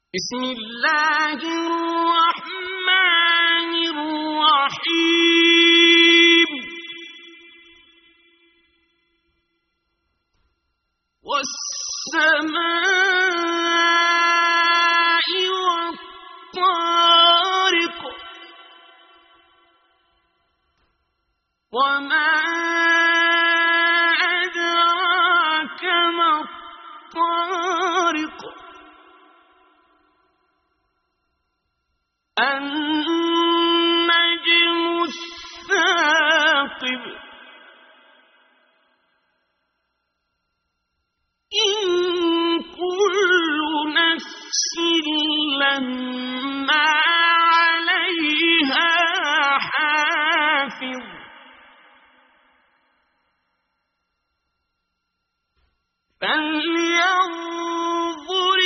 بسم الله الرحمن الرحيم والسماء والطارق وما أدراك ما الطارق النجم الثاقب إن كل نفس لما عليها حافظ فلينظر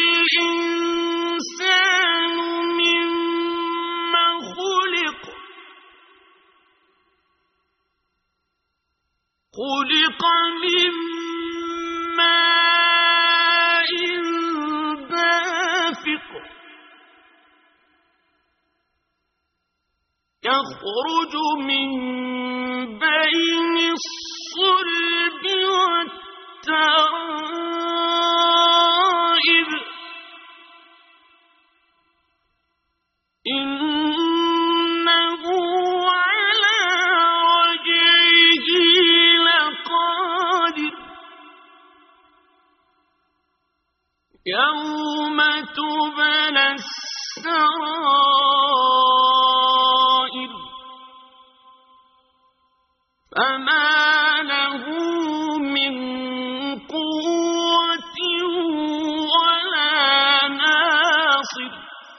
الإنسان مما خلق خلق من ماء دافق يخرج من بين الصلب والترائب إنه على رجعه لقادر يوم تبلى السرائر فما له من قوة ولا ناصر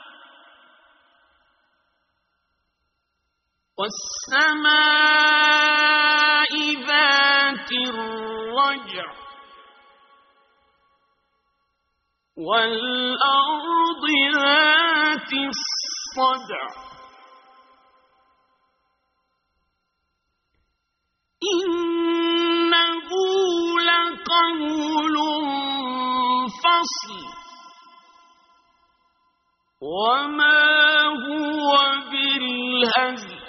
والسماء ذات الرجع والأرض ذات الصدع إنه لقول فصل وما هو بالهزل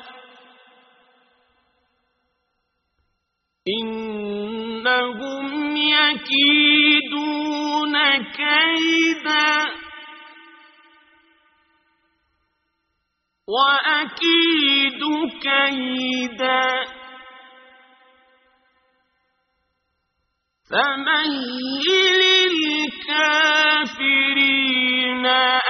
إنهم يكيدون كيدا وأكيد كيدا فمهل الكافرين